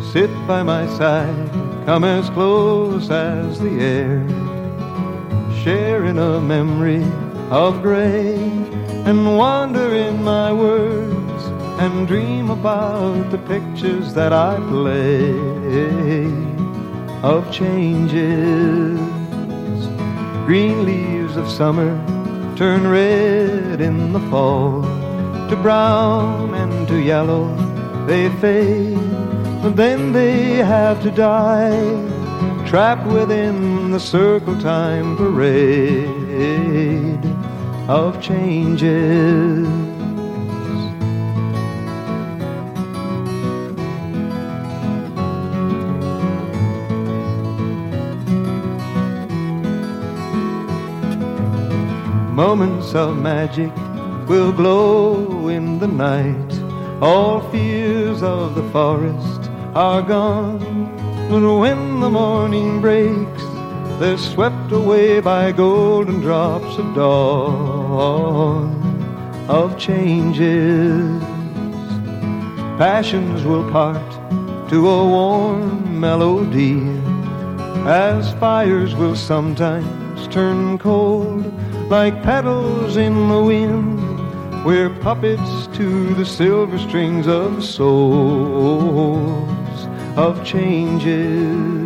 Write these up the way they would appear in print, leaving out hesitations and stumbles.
sit by my side, come as close as the air, sharing a memory of gray, and wander in my words and dream about the pictures that I play of changes. Green leaves of summer turn red in the fall, to brown and to yellow they fade, but then they have to die, trapped within the circle time parade of changes. Moments of magic will glow in the night. All fears of the forest are gone, but when the morning breaks, they're swept away by golden drops of dawn of changes. Passions will part to a warm melody, as fires will sometimes turn cold, like petals in the wind. We're puppets to the silver strings of the souls of changes.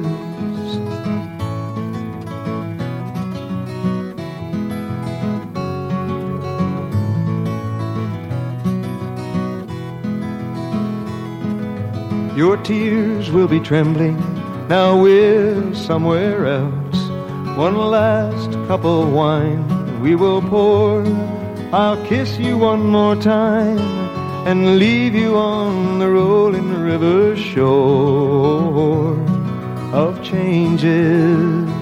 Your tears will be trembling, now we're somewhere else. One last cup of wine we will pour. I'll kiss you one more time and leave you on the rolling river shore of changes.